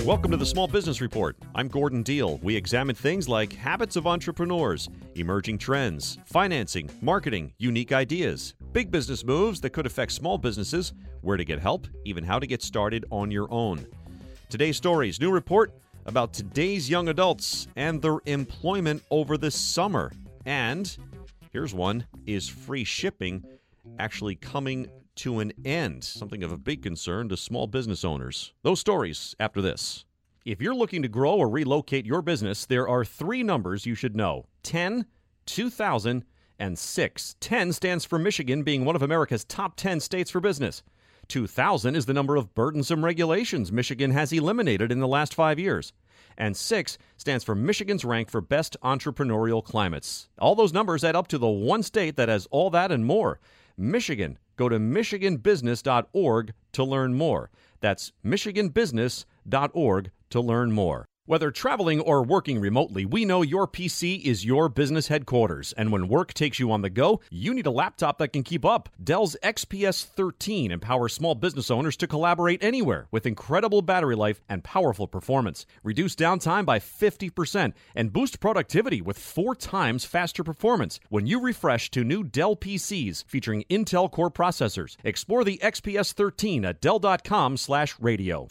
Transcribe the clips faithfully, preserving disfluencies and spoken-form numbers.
Welcome to the Small Business Report. I'm Gordon Deal. We examine things like habits of entrepreneurs, emerging trends, financing, marketing, unique ideas, big business moves that could affect small businesses, where to get help, even how to get started on your own. Today's stories, new report about today's young adults and their employment over the summer. And here's one, is free shipping actually coming to an end? Something of a big concern to small business owners. Those stories after this. If you're looking to grow or relocate your business, there are three numbers you should know: ten, two thousand, and six. ten stands for Michigan being one of America's top ten states for business. two thousand is the number of burdensome regulations Michigan has eliminated in the last five years. And six stands for Michigan's rank for best entrepreneurial climates. All those numbers add up to the one state that has all that and more. Michigan. Go to michigan business dot org to learn more. That's michigan business dot org to learn more. Whether traveling or working remotely, we know your P C is your business headquarters. And when work takes you on the go, you need a laptop that can keep up. Dell's X P S thirteen empowers small business owners to collaborate anywhere with incredible battery life and powerful performance. Reduce downtime by fifty percent and boost productivity with four times faster performance when you refresh to new Dell P Cs featuring Intel Core processors. Explore the X P S thirteen at dell dot com slash radio.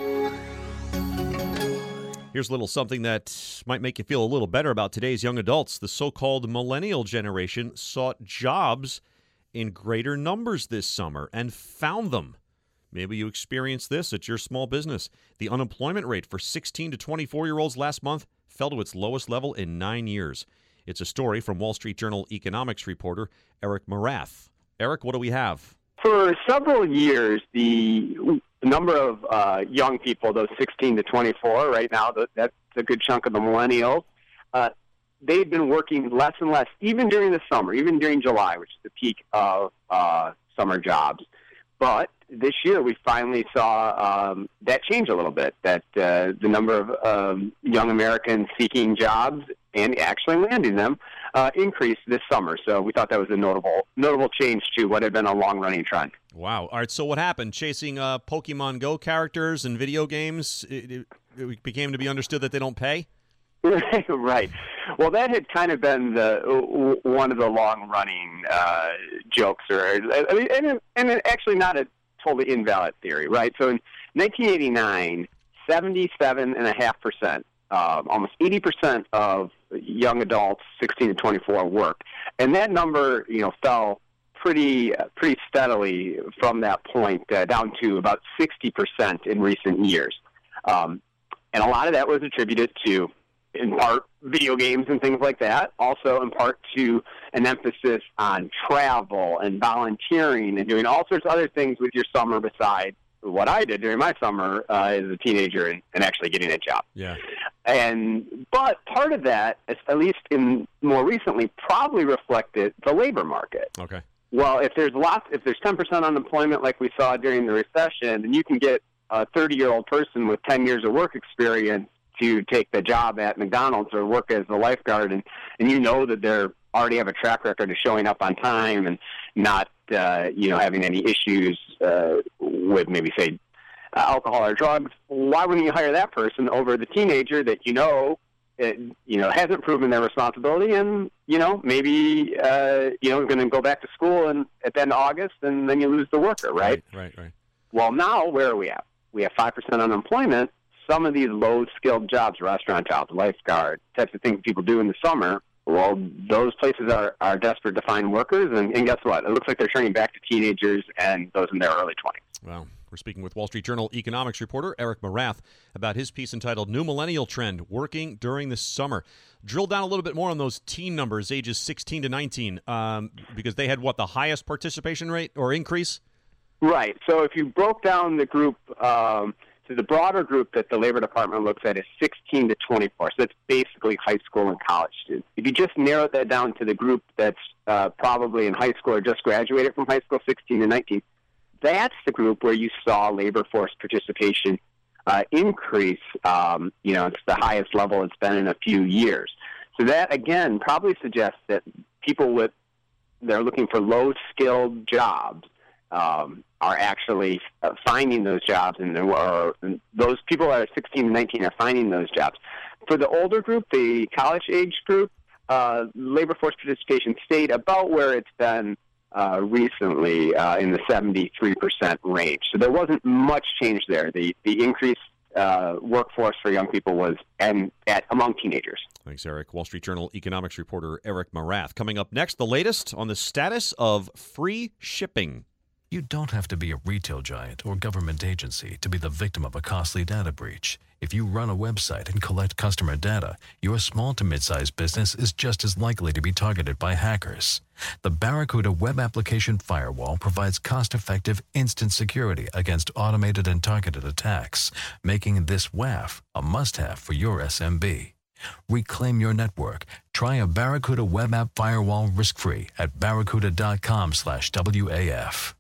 Here's a little something that might make you feel a little better about today's young adults. The so-called millennial generation sought jobs in greater numbers this summer and found them. Maybe you experienced this at your small business. The unemployment rate for sixteen to twenty-four-year-olds last month fell to its lowest level in nine years. It's a story from Wall Street Journal economics reporter Eric Morath. Eric, what do we have? For several years, the number of uh, young people, those sixteen to twenty-four, right now, that's a good chunk of the millennials, uh, they've been working less and less, even during the summer, even during July, which is the peak of uh, summer jobs. But this year, we finally saw um, that change a little bit, that uh, the number of um, young Americans seeking jobs and actually landing them uh, increased this summer. So we thought that was a notable notable change to what had been a long-running trend. Wow. All right, so what happened? Chasing uh, Pokemon Go characters in video games, it, it, it became to be understood that they don't pay? Right. Well, that had kind of been the one of the long-running uh, jokes, or and, and actually not a totally invalid theory, right? So in nineteen eighty-nine, seventy-seven point five percent, um, almost eighty percent of young adults, sixteen to twenty-four, worked, and that number, you know, fell pretty uh, pretty steadily from that point uh, down to about sixty percent in recent years, um, and a lot of that was attributed to, in part, video games and things like that. Also, in part, to an emphasis on travel and volunteering and doing all sorts of other things with your summer besides what I did during my summer uh, as a teenager and, and actually getting a job. Yeah. And but part of that, at least in more recently, probably reflected the labor market. Okay. Well, if there's lots, if there's ten percent unemployment like we saw during the recession, and you can get a thirty-year-old person with ten years of work experience to take the job at McDonald's or work as a lifeguard, and, and you know that they're already have a track record of showing up on time and not, uh, you know, having any issues uh, with maybe, say, uh, alcohol or drugs, why wouldn't you hire that person over the teenager that you know, it, you know, hasn't proven their responsibility and, you know, maybe, uh, you know, going to go back to school and at the end of August, and then you lose the worker, right? Right, right, right. Well, now, where are we at? We have five percent unemployment. Some of these low-skilled jobs, restaurant jobs, lifeguard, types of things people do in the summer, well, those places are, are desperate to find workers, and, and guess what? It looks like they're turning back to teenagers and those in their early twenties. Well, we're speaking with Wall Street Journal economics reporter Eric Morath about his piece entitled New Millennial Trend, Working During the Summer. Drill down a little bit more on those teen numbers, ages sixteen to nineteen, um, because they had, what, the highest participation rate or increase? Right. So if you broke down the group... Um, So the broader group that the Labor Department looks at is sixteen to twenty-four. So that's basically high school and college students. If you just narrow that down to the group that's uh, probably in high school or just graduated from high school, sixteen to nineteen, that's the group where you saw labor force participation uh, increase. Um, you know, it's the highest level it's been in a few years. So that, again, probably suggests that people with, they're looking for low-skilled jobs. um, are actually uh, finding those jobs, and or those people that are sixteen and nineteen are finding those jobs. For the older group, the college-age group, uh, labor force participation stayed about where it's been uh, recently, uh, in the seventy-three percent range. So there wasn't much change there. The the increased uh, workforce for young people was and at among teenagers. Thanks, Eric. Wall Street Journal economics reporter Eric Marath. Coming up next, the latest on the status of free shipping. You don't have to be a retail giant or government agency to be the victim of a costly data breach. If you run a website and collect customer data, your small to mid-sized business is just as likely to be targeted by hackers. The Barracuda Web Application Firewall provides cost-effective instant security against automated and targeted attacks, making this W A F a must-have for your S M B. Reclaim your network. Try a Barracuda Web App Firewall risk-free at barracuda.com slash WAF.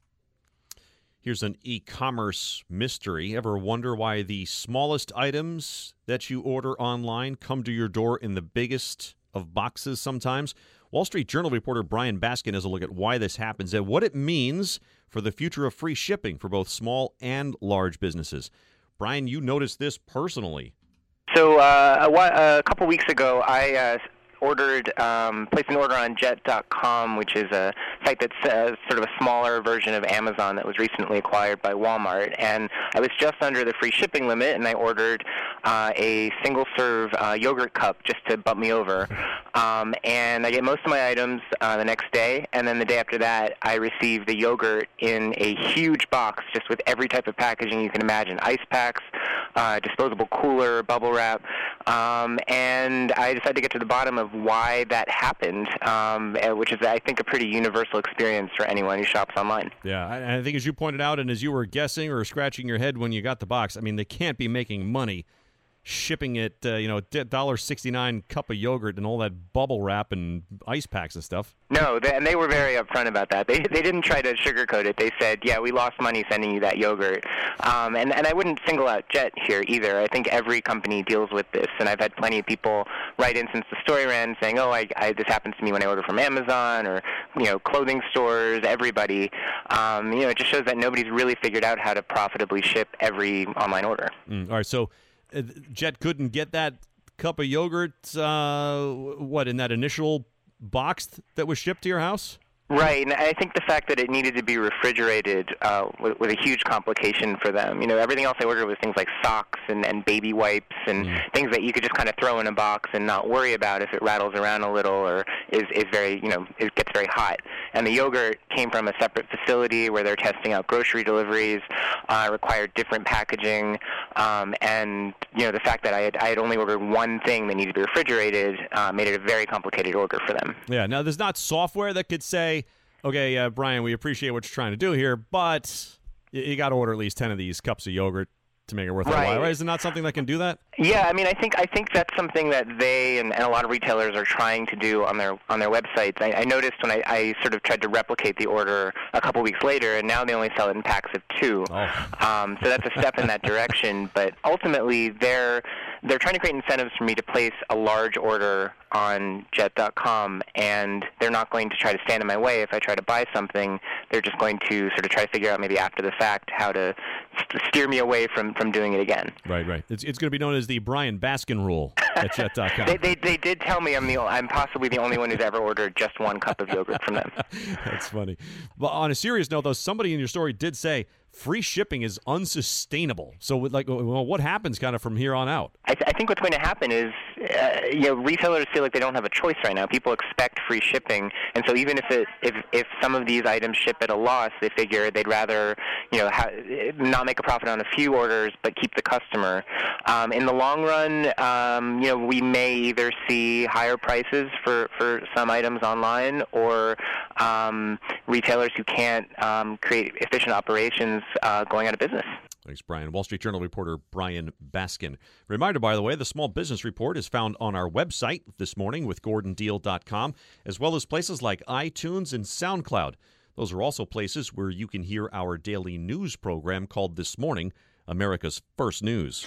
Here's an e-commerce mystery. Ever wonder why the smallest items that you order online come to your door in the biggest of boxes sometimes? Wall Street Journal reporter Brian Baskin has a look at why this happens and what it means for the future of free shipping for both small and large businesses. Brian, you noticed this personally. So uh, a, while, a couple weeks ago, I uh, ordered, um, placed an order on jet dot com, which is a site that's uh, sort of a smaller version of Amazon that was recently acquired by Walmart. And I was just under the free shipping limit, and I ordered uh, a single-serve uh, yogurt cup just to bump me over. Um, and I get most of my items uh, the next day, and then the day after that, I receive the yogurt in a huge box just with every type of packaging you can imagine, ice packs, uh, disposable cooler, bubble wrap. Um, and I decided to get to the bottom of why that happened, um, which is, I think, a pretty universal experience for anyone who shops online. Yeah, I, I think as you pointed out, and as you were guessing or scratching your head when you got the box, I mean, they can't be making money shipping it, uh, you know, one dollar sixty-nine cup of yogurt and all that bubble wrap and ice packs and stuff. No, they, and they were very upfront about that. They they didn't try to sugarcoat it. They said, yeah, we lost money sending you that yogurt. Um, and, and I wouldn't single out Jet here either. I think every company deals with this, and I've had plenty of people write in since the story ran saying, oh, I, I, this happens to me when I order from Amazon or, you know, clothing stores, everybody. Um, you know, it just shows that nobody's really figured out how to profitably ship every online order. Mm, all right, so uh, Jet couldn't get that cup of yogurt, uh, what, in that initial box that was shipped to your house? Right, and I think the fact that it needed to be refrigerated uh, was, was a huge complication for them. You know, everything else I ordered was things like socks and, and baby wipes and mm. things that you could just kind of throw in a box and not worry about if it rattles around a little or is, is very, you know, it gets very hot. And the yogurt came from a separate facility where they're testing out grocery deliveries, uh, required different packaging, um, and, you know, the fact that I had, I had only ordered one thing that needed to be refrigerated uh, made it a very complicated order for them. Yeah, now there's not software that could say, okay, uh, Brian, we appreciate what you're trying to do here, but you, you got to order at least ten of these cups of yogurt to make it worth right. a while. Right? Is it not something that can do that? Yeah, I mean, I think I think that's something that they and, and a lot of retailers are trying to do on their on their websites. I, I noticed when I, I sort of tried to replicate the order a couple weeks later, and now they only sell it in packs of two. Oh. Um, so that's a step in that direction. But ultimately, they're they're trying to create incentives for me to place a large order on jet dot com, and they're not going to try to stand in my way if I try to buy something. They're just going to sort of try to figure out maybe after the fact how to st- steer me away from, from doing it again. Right, right. It's it's going to be known as the Brian Baskin rule at jet dot com. they, they they did tell me I'm the I'm possibly the only one who's ever ordered just one cup of yogurt from them. That's funny. But on a serious note, though, somebody in your story did say free shipping is unsustainable. So, like, well, what happens kind of from here on out? I, th- I think what's going to happen is, uh, you know, retailers feel like they don't have a choice right now. People expect free shipping, and so even if it if if some of these items ship at a loss, they figure they'd rather, you know, ha- not make a profit on a few orders but keep the customer. Um, in the long run, um, you know, we may either see higher prices for, for some items online, or um, retailers who can't um, create efficient operations Uh, going out of business. Thanks, Brian. Wall Street Journal reporter Brian Baskin. Reminder, by the way, the Small Business Report is found on our website this morning with gordon deal dot com, as well as places like iTunes and SoundCloud. Those are also places where you can hear our daily news program called This Morning, America's First News.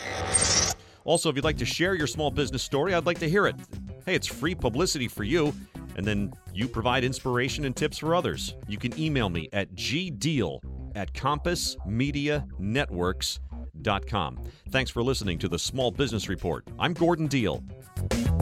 Also, if you'd like to share your small business story, I'd like to hear it. Hey, it's free publicity for you, and then you provide inspiration and tips for others. You can email me at gdeal at compass media networks dot com. Thanks for listening to the Small Business Report. I'm Gordon Deal.